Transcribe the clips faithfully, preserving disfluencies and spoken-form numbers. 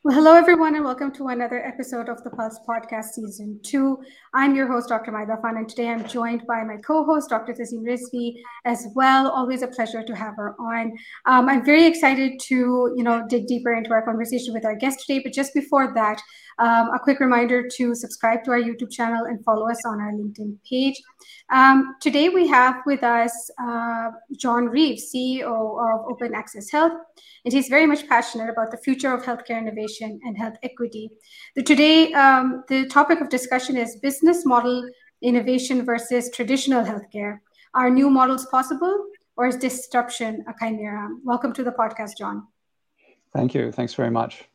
Well, hello, everyone, and welcome to another episode of the Pulse Podcast Season two. I'm your host, Doctor Maida Khan, and today I'm joined by my co-host, Doctor Tazim Rizvi, as well. Always a pleasure to have her on. Um, I'm very excited to, you know, dig deeper into our conversation with our guest today. But just before that, um, a quick reminder to subscribe to our YouTube channel and follow us on our LinkedIn page. Um, today we have with us uh, John Reeves, C E O of Open Access Health, and he's very much passionate about the future of healthcare innovation and health equity. The, today, um, the topic of discussion is business model innovation versus traditional healthcare. Are new models possible, or is disruption a chimera? Welcome to the podcast, John. Thank you. Thanks very much.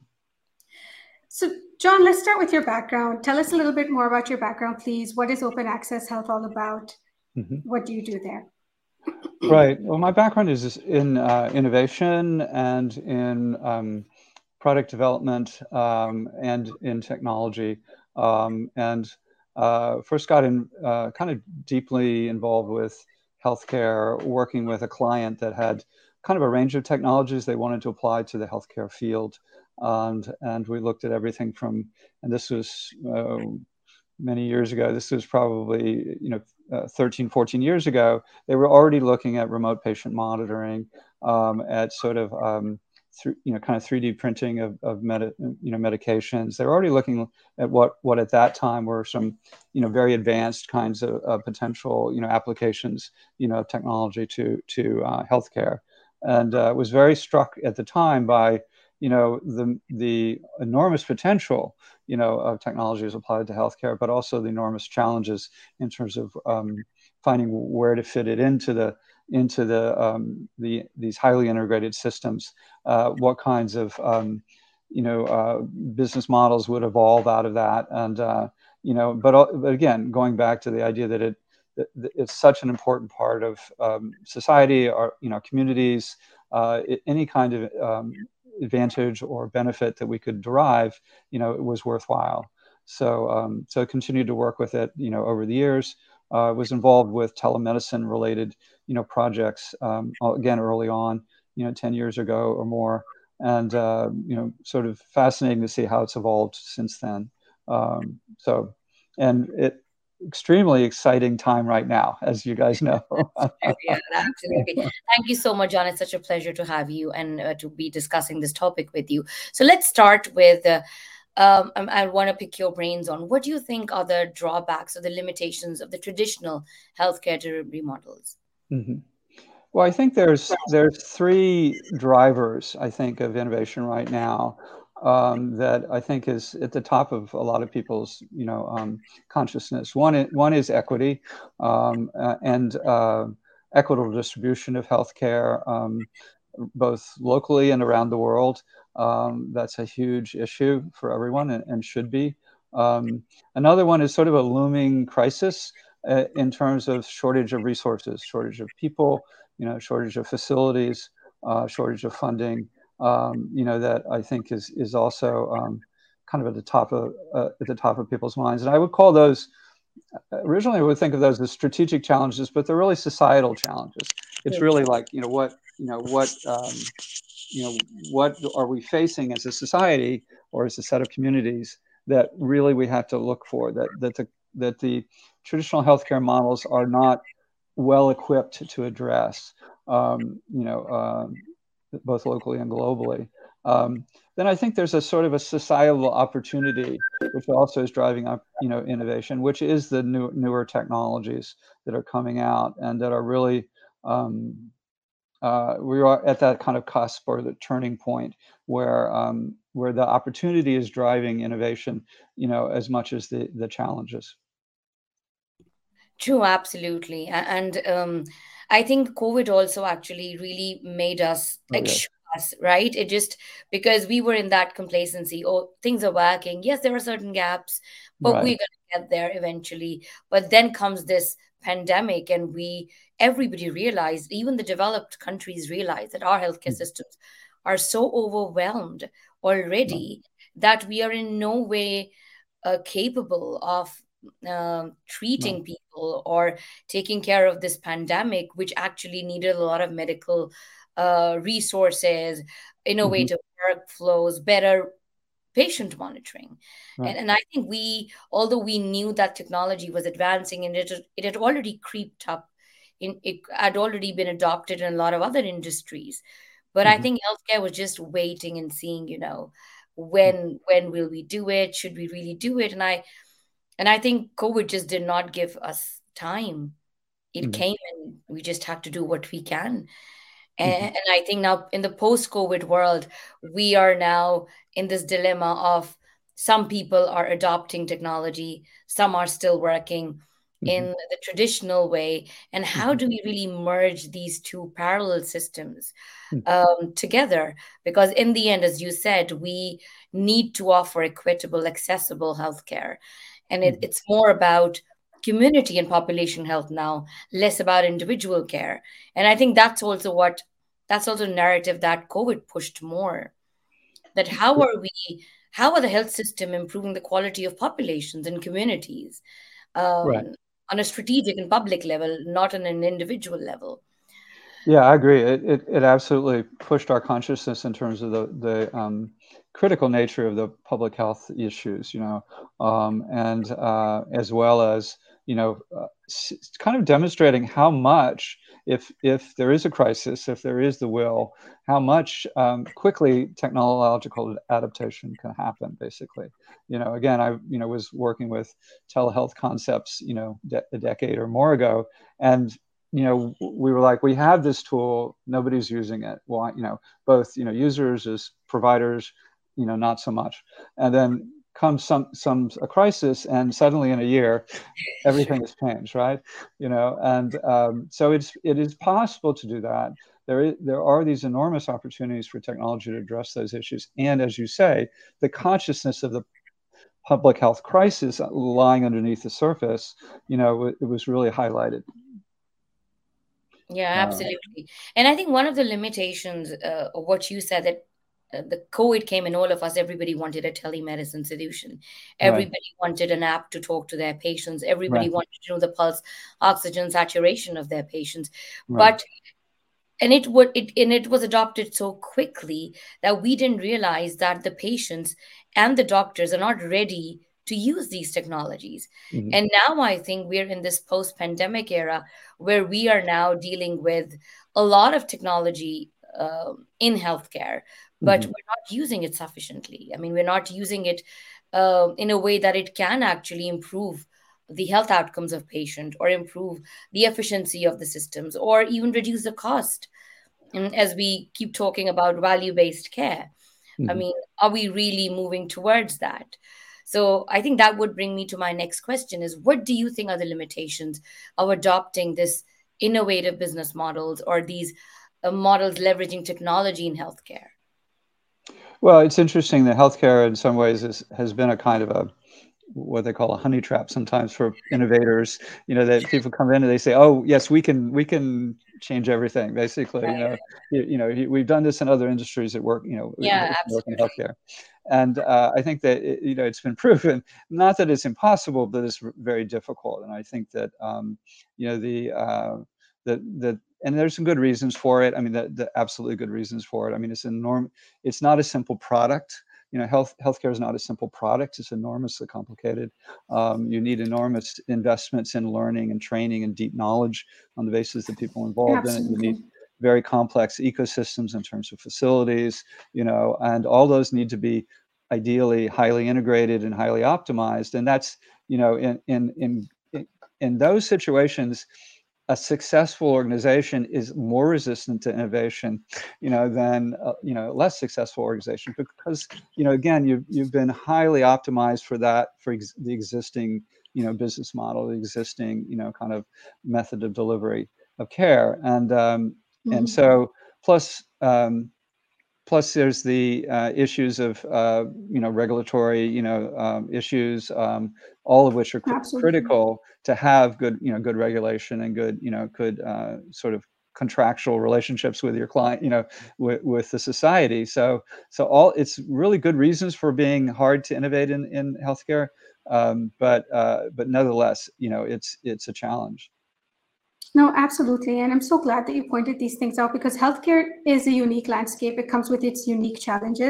So, John, let's start with your background. Tell us a little bit more about your background, please. What is Open Access Health all about? Mm-hmm. What do you do there? Right. Well, my background is in uh, innovation and in um, product development um, and in technology. Um, and uh, first got in uh, kind of deeply involved with healthcare, working with a client that had kind of a range of technologies they wanted to apply to the healthcare field. And, and we looked at everything from, and this was uh, many years ago, this was probably, you know, uh, thirteen, fourteen years ago, they were already looking at remote patient monitoring, um, at sort of, um, th- you know, kind of three D printing of, of med- you know, medications. They were already looking at what, what at that time were some, you know, very advanced kinds of uh, potential, you know, applications, you know, of technology to, to uh, healthcare. And uh, was very struck at the time by, you know, the the enormous potential, you know, of technologies applied to healthcare, but also the enormous challenges in terms of um, finding where to fit it into the into the um, the these highly integrated systems. Uh, what kinds of um, you know uh, business models would evolve out of that, and uh, you know, but but again, going back to the idea that it it's such an important part of um, society, or you know, communities, uh, any kind of um, advantage or benefit that we could derive, you know, it was worthwhile. So, um, so I continued to work with it, you know, over the years. Uh, was involved with telemedicine related, you know, projects, um, again, early on, you know, ten years ago or more. And, uh, you know, sort of fascinating to see how it's evolved since then. Um, so, and it, extremely exciting time right now, as you guys know. Yeah, absolutely. Thank you so much, John. It's such a pleasure to have you and uh, to be discussing this topic with you. So let's start with, uh, um, I want to pick your brains on what do you think are the drawbacks or the limitations of the traditional healthcare delivery models? Mm-hmm. Well, I think there's there's three drivers, I think, of innovation right now. Um, that I think is at the top of a lot of people's, you know, um, consciousness. One is, one is equity, um, uh, and uh, equitable distribution of healthcare, um, both locally and around the world. Um, that's a huge issue for everyone, and, and should be. Um, another one is sort of a looming crisis uh, in terms of shortage of resources, shortage of people, you know, shortage of facilities, uh, shortage of funding. Um, you know, that I think is is also um, kind of at the top of uh, at the top of people's minds. And I would call those, originally I would think of those as strategic challenges, but they're really societal challenges. It's really like, you know, what you know what um, you know what are we facing as a society or as a set of communities that really we have to look for, that that the that the traditional healthcare models are not well equipped to address, um, you know, um, both locally and globally. Um, then I think there's a sort of a societal opportunity, which also is driving up, you know, innovation, which is the new, newer technologies that are coming out and that are really, um, uh, we are at that kind of cusp or the turning point where um, where the opportunity is driving innovation, you know, as much as the the challenges. True, absolutely. A- And um, I think COVID also actually really made us Oh, like yes. shook us, right? It just because we were in that complacency. Oh, things are working. Yes, there are certain gaps, but Right. we're gonna get there eventually. But then comes this pandemic, and we everybody realized, even the developed countries realized that our healthcare Mhm. systems are so overwhelmed Right. already that we are in no way uh, capable of um, Right. treating people or taking care of this pandemic, which actually needed a lot of medical uh, resources, Mhm. innovative workflows, better patient monitoring. Right. And, and I think we, although we knew that technology was advancing and it, it had already creeped up, in, it had already been adopted in a lot of other industries. But Mm-hmm. I think healthcare was just waiting and seeing, you know, when when will we do it? Should we really do it? And I and I think COVID just did not give us time. It Mm-hmm. came and we just had to do what we can. And, Mm-hmm. and I think now in the post-COVID world, we are now in this dilemma of some people are adopting technology, some are still working in Mm-hmm. the traditional way. And how Mm-hmm. do we really merge these two parallel systems Mm-hmm. um, together? Because in the end, as you said, we need to offer equitable, accessible healthcare. And it, Mm-hmm. it's more about community and population health now, less about individual care. And I think that's also what that's also a narrative that COVID pushed more. That how are we, how are the health system improving the quality of populations and communities Right. um, on a strategic and public level, not on an individual level? Yeah, I agree. It, it it absolutely pushed our consciousness in terms of the the um, critical nature of the public health issues, you know, um, and uh, as well as you know, uh, s- kind of demonstrating how much, if if there is a crisis, if there is the will, how much um, quickly technological adaptation can happen. Basically, you know, again, I you know was working with telehealth concepts, you know, de- a decade or more ago, and you know, we were like, we have this tool, nobody's using it. Why, you know, both, you know, users as providers, you know, not so much. And then comes some some a crisis, and suddenly in a year, everything has changed, right? You know, and um, so it's it is possible to do that. There is there are these enormous opportunities for technology to address those issues, and as you say, the consciousness of the public health crisis lying underneath the surface, you know, it was really highlighted. Yeah, Uh, absolutely. And I think one of the limitations uh, of what you said that uh, the COVID came and all of us, everybody wanted a telemedicine solution. right, Everybody wanted an app to talk to their patients. Everybody right, wanted to know the pulse oxygen saturation of their patients. right. But and it would it and it was adopted so quickly that we didn't realize that the patients and the doctors are not ready to use these technologies. Mm-hmm. And now I think we're in this post-pandemic era where we are now dealing with a lot of technology uh, in healthcare, but Mm-hmm. we're not using it sufficiently. I mean, we're not using it uh, in a way that it can actually improve the health outcomes of patient or improve the efficiency of the systems or even reduce the cost. And as we keep talking about value-based care, I Mm-hmm. mean, are we really moving towards that? So I think that would bring me to my next question is what do you think are the limitations of adopting this innovative business models or these uh, models leveraging technology in healthcare? Well, it's interesting that healthcare in some ways is, has been a kind of a what they call a honey trap sometimes for innovators. You know, that people come in and they say, "Oh, yes, we can we can change everything." Basically, you know, you, you know, we've done this in other industries that work. You know, Yeah, it can work in absolutely. healthcare, and uh, I think that it, you know it's been proven not that it's impossible, but it's very difficult. And I think that um, you know the uh, the the and there's some good reasons for it. I mean, the, the absolutely good reasons for it. I mean, it's enormous. It's not a simple product. You know, health healthcare is not a simple product. It's enormously complicated. Um, you need enormous investments in learning and training and deep knowledge on the basis of people involved in it. You need Absolutely. very complex ecosystems in terms of facilities, you know, and all those need to be ideally highly integrated and highly optimized. And that's, you know, in in in in those situations, a successful organization is more resistant to innovation, you know, than uh, you know less successful organization because you know again you've you've been highly optimized for that for ex- the existing you know business model, the existing you know kind of method of delivery of care, and um, and Mhm. so plus. Um, Plus, there's the uh, issues of uh, you know regulatory you know um, issues, um, all of which are cr- Absolutely. critical to have good you know good regulation and good you know good uh, sort of contractual relationships with your client, you know, with, with the society. So so all it's really good reasons for being hard to innovate in in healthcare, um, but uh, but nevertheless, you know, it's it's a challenge. No, absolutely. And I'm so glad that you pointed these things out because healthcare is a unique landscape. It comes with its unique challenges.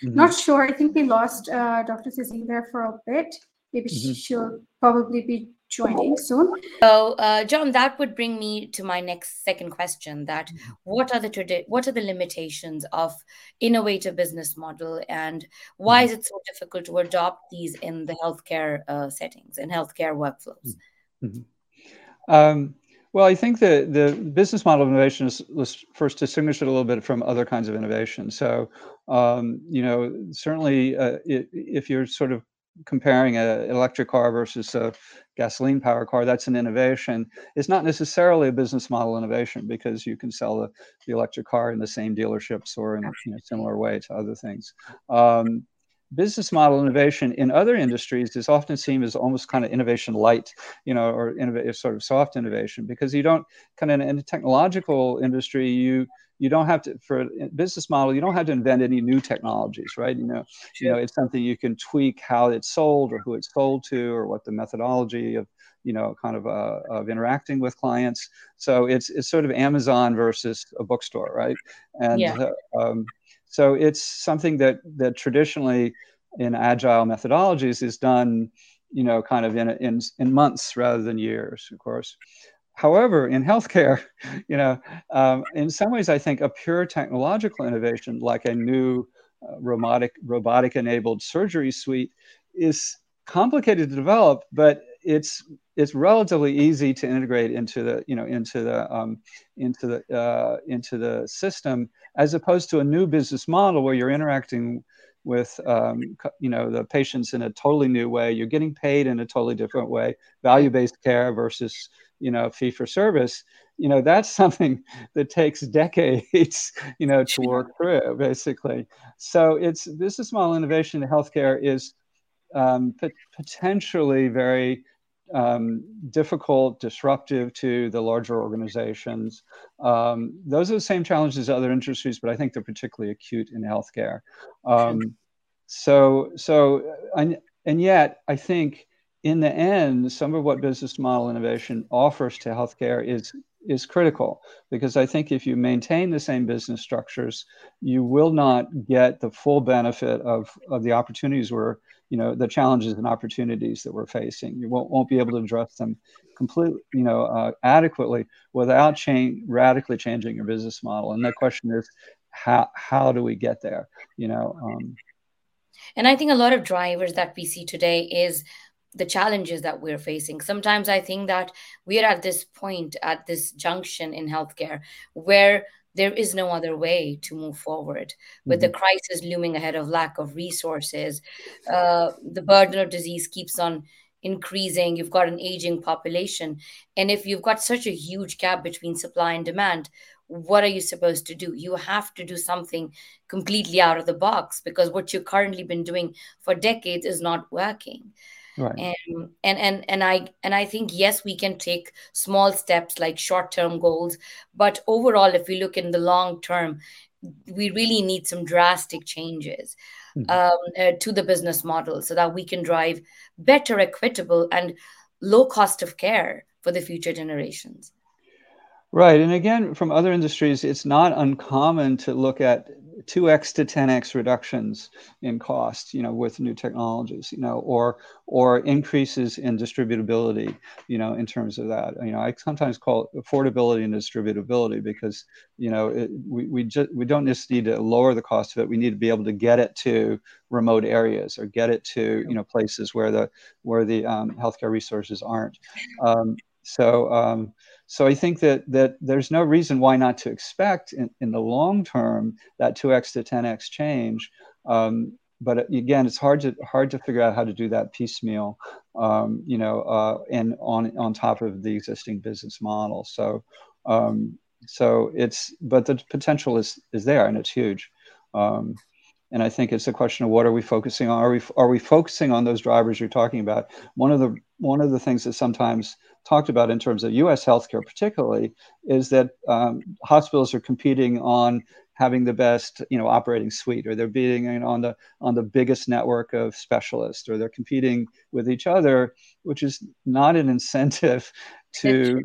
Mm-hmm. Not sure. I think we lost uh, Doctor Tazeen there for a bit. Maybe mm-hmm. she'll probably be joining soon. So, uh, John, that would bring me to my next second question: that what are the tradi- what are the limitations of innovative business model, and why mm-hmm. is it so difficult to adopt these in the healthcare uh, settings and healthcare workflows? Mm-hmm. Um, well, I think the the business model of innovation is, let's first distinguish it a little bit from other kinds of innovation. So, um, you know, certainly uh, it, if you're sort of comparing an electric car versus a gasoline powered car, that's an innovation. It's not necessarily a business model innovation, because you can sell the, the electric car in the same dealerships or in a you know, similar way to other things. Um, business model innovation in other industries is often seen as almost kind of innovation light, you know, or innovative sort of soft innovation, because you don't kind of in a technological industry, you you don't have to, for a business model, you don't have to invent any new technologies, right? You know, sure. you know, it's something you can tweak how it's sold or who it's sold to or what the methodology of, you know, kind of uh, of interacting with clients. So it's it's sort of Amazon versus a bookstore, right? And yeah. uh, um, so it's something that that traditionally in agile methodologies is done, you know, kind of in in in months rather than years, of course. However, in healthcare, you know, um, in some ways, I think a pure technological innovation, like a new uh, robotic robotic enabled surgery suite, is complicated to develop, but it's it's relatively easy to integrate into the you know into the um, into the uh, into the system, as opposed to a new business model where you're interacting with um, you know the patients in a totally new way. You're getting paid in a totally different way. Value-based care versus you know fee for service. You know that's something that takes decades you know to work through, basically. So it's business model innovation in healthcare is um, p- potentially very um, difficult, disruptive to the larger organizations. Um, those are the same challenges as other industries, but I think they're particularly acute in healthcare. Um, so, so, and, and yet, I think in the end, some of what business model innovation offers to healthcare is is critical, because I think if you maintain the same business structures, you will not get the full benefit of, of the opportunities we're, you know, the challenges and opportunities that we're facing. You won't, won't be able to address them completely, you know, uh, adequately without change, radically changing your business model. And the question is, how, how do we get there, you know? Um, and I think a lot of drivers that we see today is the challenges that we're facing. Sometimes I think that we are at this point, at this junction in healthcare, where there is no other way to move forward. With mm-hmm. the crisis looming ahead of lack of resources, uh, the burden of disease keeps on increasing. You've got an aging population. And if you've got such a huge gap between supply and demand, what are you supposed to do? You have to do something completely out of the box, because what you've currently been doing for decades is not working. Right. And, and and and I and I think, yes, we can take small steps like short-term goals, but overall, if we look in the long term, we really need some drastic changes mm-hmm. um, uh, to the business model, so that we can drive better, equitable, and low cost of care for the future generations. Right. And again, from other industries, it's not uncommon to look at two x to ten x reductions in cost, you know, with new technologies, you know, or or increases in distributability, you know, in terms of that. You know, I sometimes call it affordability and distributability, because, you know, it, we we just we don't just need to lower the cost of it. We need to be able to get it to remote areas, or get it to, you know, places where the where the um, healthcare resources aren't. Um, so. Um, So I think that that there's no reason why not to expect in, in the long term that two x to ten x change. Um, but again, it's hard to hard to figure out how to do that piecemeal, um, you know, uh, and on on top of the existing business model. So um, so it's but the potential is is there, and it's huge. Um, And I think it's a question of what are we focusing on? Are we are we focusing on those drivers you're talking about? One of the one of the things that's sometimes talked about in terms of U S healthcare, particularly, is that um, hospitals are competing on having the best, you know, operating suite, or they're being, you know, on the on the biggest network of specialists, or they're competing with each other, which is not an incentive to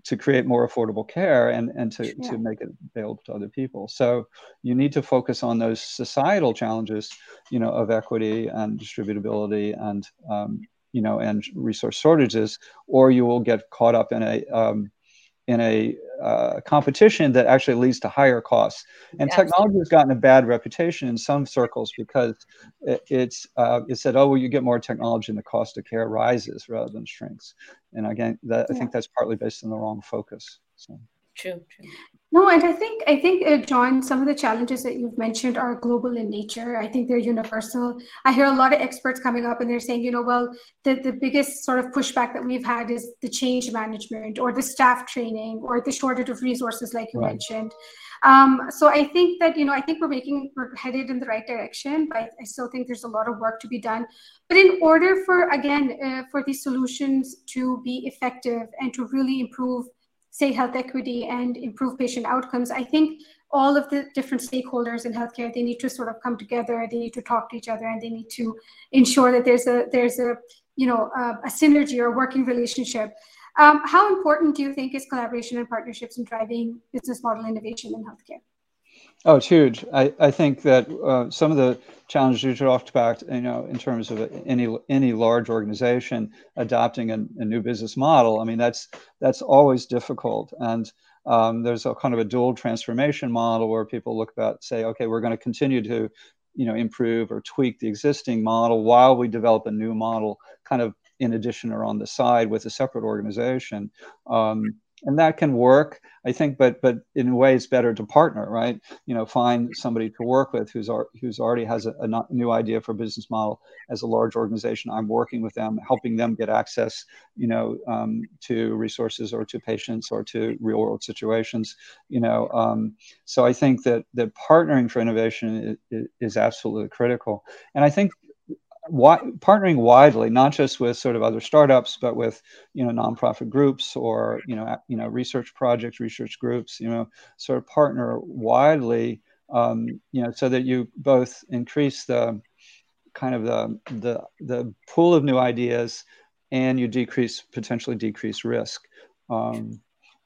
to create more affordable care and, and to, Yeah. to make it available to other people. So you need to focus on those societal challenges, you know, of equity and distributability and, um, you know, and resource shortages, or you will get caught up in a, um, in a uh, competition that actually leads to higher costs. And Absolutely. technology has gotten a bad reputation in some circles because it, it's uh, it said, oh, well, you get more technology and the cost of care rises rather than shrinks. And again, that, I Yeah. think that's partly based on the wrong focus. So. True, true. No, and I think I think uh, John, some of the challenges that you've mentioned are global in nature. I think they're universal. I hear a lot of experts coming up and they're saying, you know, well, the, the biggest sort of pushback that we've had is the change management or the staff training or the shortage of resources, like you Right. mentioned. Um, so I think that, you know, I think we're making, we're headed in the right direction, but I still think there's a lot of work to be done. But in order for, again, uh, for these solutions to be effective and to really improve, say, health equity and improve patient outcomes, I think all of the different stakeholders in healthcare, they need to sort of come together, they need to talk to each other, and they need to ensure that there's a, there's a, you know, a, a synergy or a working relationship. Um, how important do you think is collaboration and partnerships in driving business model innovation in healthcare? Oh, it's huge. I, I think that uh, some of the challenges you talked about, you know, in terms of any any large organization adopting a, a new business model, I mean, that's that's always difficult. And um, there's a kind of a dual transformation model where people look about, say, okay, we're going to continue to, you know, improve or tweak the existing model while we develop a new model, kind of in addition or on the side with a separate organization. Um, And that can work, I think, but but in a way it's better to partner, right? You know, find somebody to work with who's who's already has a, a new idea for a business model. As a large organization, I'm working with them, helping them get access, you know, um, to resources or to patients or to real world situations, you know. Um, so I think that that partnering for innovation is, is absolutely critical. And I think partnering widely, not just with sort of other startups, but with, you know, nonprofit groups or, you know, you know, research projects, research groups, you know, sort of partner widely, um, you know, so that you both increase the kind of the, the, the pool of new ideas and you decrease, potentially decrease risk. Um,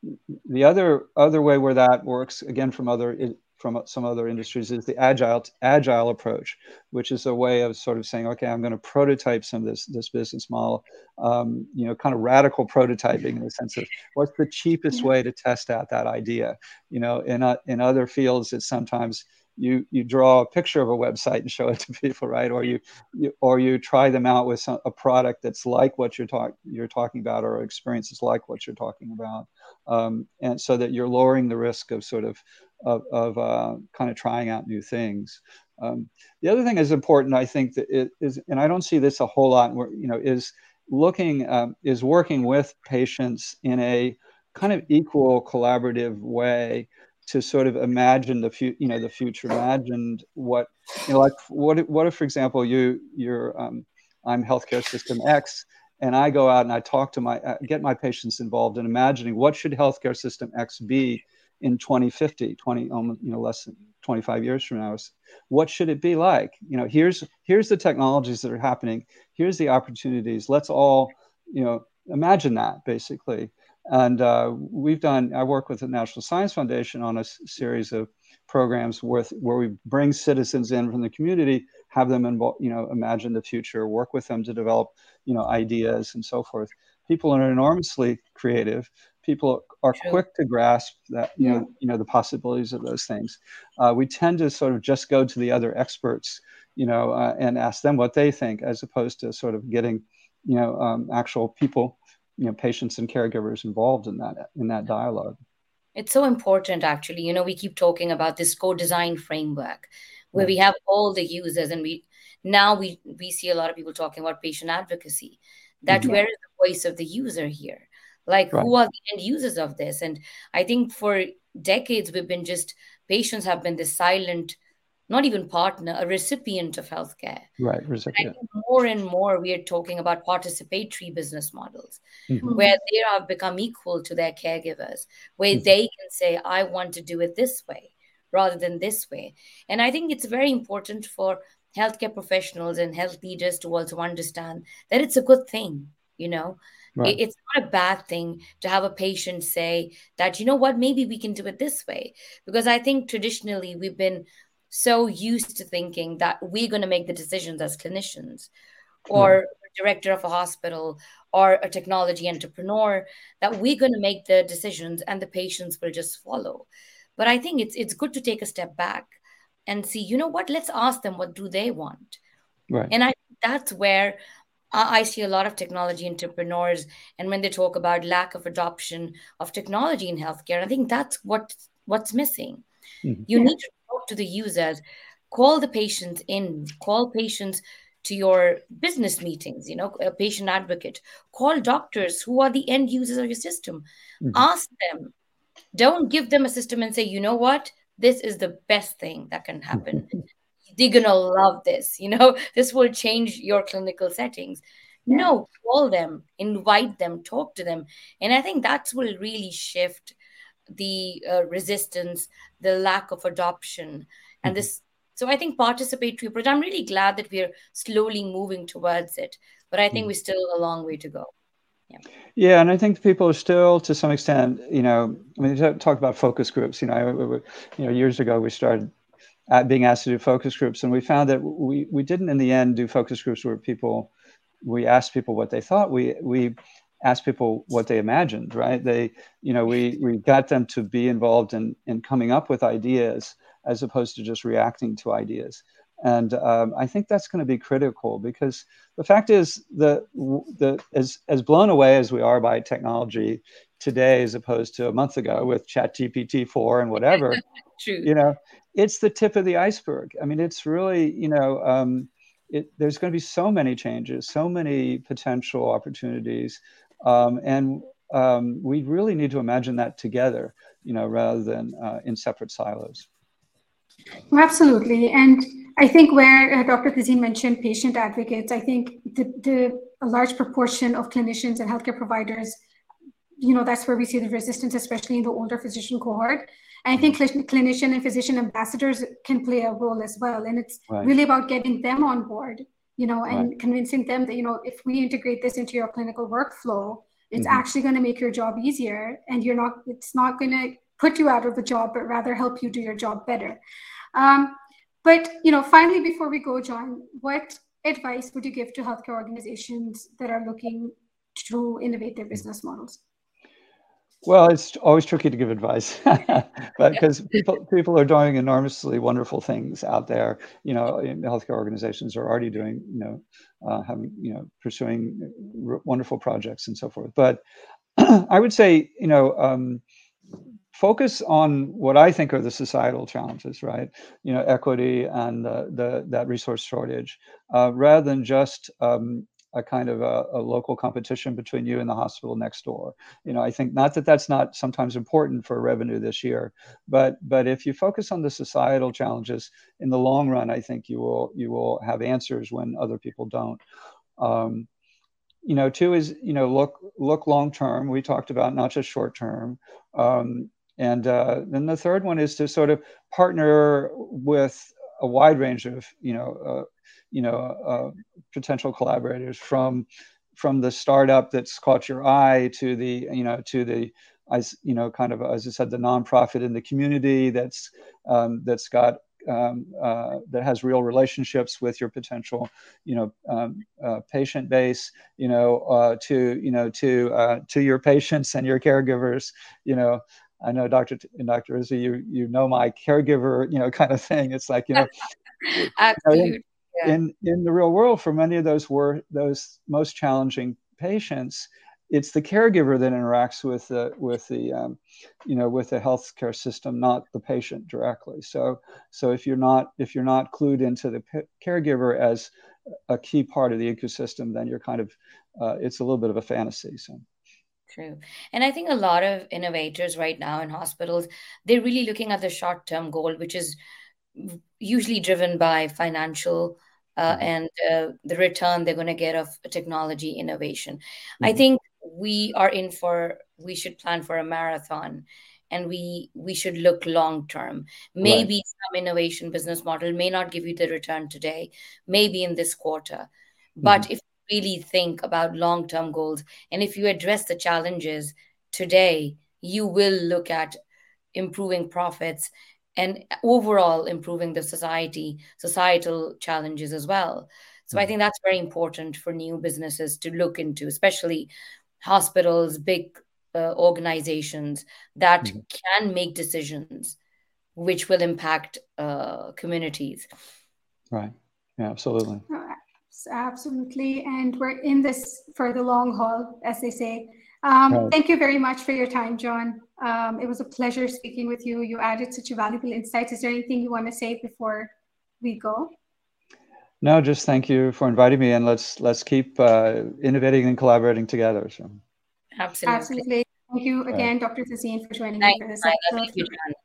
the other, other way where that works, again, from other, from some other industries, is the agile agile approach, which is a way of sort of saying, okay, I'm going to prototype some of this this business model, um, you know, kind of radical prototyping in the sense of what's the cheapest way to test out that idea. You know, in uh, in other fields, it's sometimes you you draw a picture of a website and show it to people, right? Or you, you or you try them out with some, a product that's like what you're talking you're talking about, or experiences like what you're talking about, um, and so that you're lowering the risk of sort of of, of uh, kind of trying out new things. Um, the other thing is important, I think, that it is, and I don't see this a whole lot, you know, is looking, um, is working with patients in a kind of equal collaborative way to sort of imagine the future, you know, the future, imagined what, you know, like what if, what if, for example, you, you're, um, I'm healthcare system X, and I go out and I talk to my, uh, get my patients involved in imagining what should healthcare system X be in twenty fifty, twenty, you know, less than twenty-five years from now. What should it be like? You know, here's here's the technologies that are happening. Here's the opportunities. Let's all, you know, imagine that, basically. And uh, we've done, I work with the National Science Foundation on a s- series of programs with, where we bring citizens in from the community, have them, involve, you know, imagine the future, work with them to develop, you know, ideas and so forth. People are enormously creative. People are True. quick to grasp that, you know, Yeah. you know, the possibilities of those things. Uh, we tend to sort of just go to the other experts, you know, uh, and ask them what they think, as opposed to sort of getting, you know, um, actual people, you know, patients and caregivers involved in that in that dialogue. It's so important, actually. You know, we keep talking about this co-design framework where Right. we have all the users, and we now we we see a lot of people talking about patient advocacy. That Mhm. where is the voice of the user here? Like, Right. who are the end users of this? And I think for decades we've been just patients have been this silent, not even partner, a recipient of healthcare. Right. I Recipient. think more and more we are talking about participatory business models Mhm. where they have become equal to their caregivers, where Mhm. they can say, I want to do it this way rather than this way. And I think it's very important for healthcare professionals and health leaders to also understand that it's a good thing. you know. Right. It, it's not a bad thing to have a patient say that, you know what, maybe we can do it this way. Because I think traditionally we've been so used to thinking that we're going to make the decisions as clinicians or Yeah. director of a hospital or a technology entrepreneur, that we're going to make the decisions and the patients will just follow. But I think it's it's good to take a step back and see, you know what, let's ask them, what do they want? Right. And I that's where I I see a lot of technology entrepreneurs, and when they talk about lack of adoption of technology in healthcare, I think that's what what's missing. Mhm. You Yeah. need to talk to the users, call the patients in, call patients to your business meetings, you know, a patient advocate, call doctors who are the end users of your system. Mhm. Ask them. Don't give them a system and say, you know what, this is the best thing that can happen. They're gonna love this, you know, this will change your clinical settings. Yeah. No, call them, invite them, talk to them. And I think that will really shift the uh, resistance, the lack of adoption, and Mhm. this. So I think participatory approach, I'm really glad that we're slowly moving towards it, but I think Mhm. we're still a long way to go. Yeah. Yeah, and I think people are still, to some extent, you know, I mean, you talk about focus groups. You know, I- we- you know, years ago we started at being asked to do focus groups, and we found that we we didn't in the end do focus groups where people, we asked people what they thought. We we asked people what they imagined, right? They, you know, we we got them to be involved in in coming up with ideas as opposed to just reacting to ideas. And um, I think that's going to be critical, because the fact is that the as as blown away as we are by technology today, as opposed to a month ago with Chat G P T four and whatever, True. you know, it's the tip of the iceberg. I mean, it's really, you know, um, it, there's going to be so many changes, so many potential opportunities, um, and um, we really need to imagine that together, you know, rather than uh, in separate silos. Absolutely. And I think where uh, Doctor Tazeen mentioned patient advocates, I think the, the a large proportion of clinicians and healthcare providers, you know, that's where we see the resistance, especially in the older physician cohort. And I think cl- clinician and physician ambassadors can play a role as well. And it's Right. really about getting them on board, you know, and Right. convincing them that, you know, if we integrate this into your clinical workflow, it's Mhm. actually going to make your job easier, and you're not, it's not going to put you out of the job, but rather help you do your job better. Um, but, you know, finally, before we go, John, what advice would you give to healthcare organizations that are looking to innovate their business models? Well, it's always tricky to give advice, but because people people are doing enormously wonderful things out there. You know, in healthcare organizations are already doing, you know, uh, having, you know, pursuing r- wonderful projects and so forth. But I would say, you know, um, focus on what I think are the societal challenges, right? You know, equity and uh, the that resource shortage, uh, rather than just um, a kind of a, a local competition between you and the hospital next door. You know, I think not that that's not sometimes important for revenue this year, but but if you focus on the societal challenges in the long run, I think you will you will have answers when other people don't. Um, you know, two is, you know, look look long term. We talked about not just short term. Um, and uh, then the third one is to sort of partner with a wide range of, you know, uh, you know, uh, potential collaborators, from from the startup that's caught your eye to the, you know, to the, as you know, kind of, as I said, the nonprofit in the community that's um, that's got um, uh, that has real relationships with your potential, you know, um, uh, patient base, you know, uh, to, you know, to, uh, to your patients and your caregivers. You know, I know Doctor T- Doctor Izzy, you, you know, my caregiver, you know, kind of thing. It's like, you know, you know, in, Absolutely. Yeah. in, in the real world, for many of those were those most challenging patients, it's the caregiver that interacts with the with the um, you know, with the healthcare system, not the patient directly. So so if you're not if you're not clued into the p- caregiver as a key part of the ecosystem, then you're kind of uh, it's a little bit of a fantasy. So True. And I think a lot of innovators right now in hospitals, they're really looking at the short-term goal, which is usually driven by financial uh, mhm, and uh, the return they're going to get of technology innovation. I mhm, think we are in for, we should plan for a marathon, and we we should look long term. right, Maybe some innovation business model may not give you the return today, maybe in this quarter. mhm, But if really think about long-term goals. And if you address the challenges today, you will look at improving profits and overall improving the society, societal challenges as well. So I think that's very important for new businesses to look into, especially hospitals, big uh, organizations that Mm-hmm. can make decisions which will impact uh, communities. Right. Yeah, absolutely. Absolutely. And we're in this for the long haul, as they say. Um, right. Thank you very much for your time, John. Um, it was a pleasure speaking with you. You added such a valuable insight. Is there anything you want to say before we go? No, just thank you for inviting me, and let's let's keep uh, innovating and collaborating together. So. Absolutely. Absolutely. Thank you again, right. Doctor Tazeen, for joining Thanks, me for this Maida. episode. Thank you, John.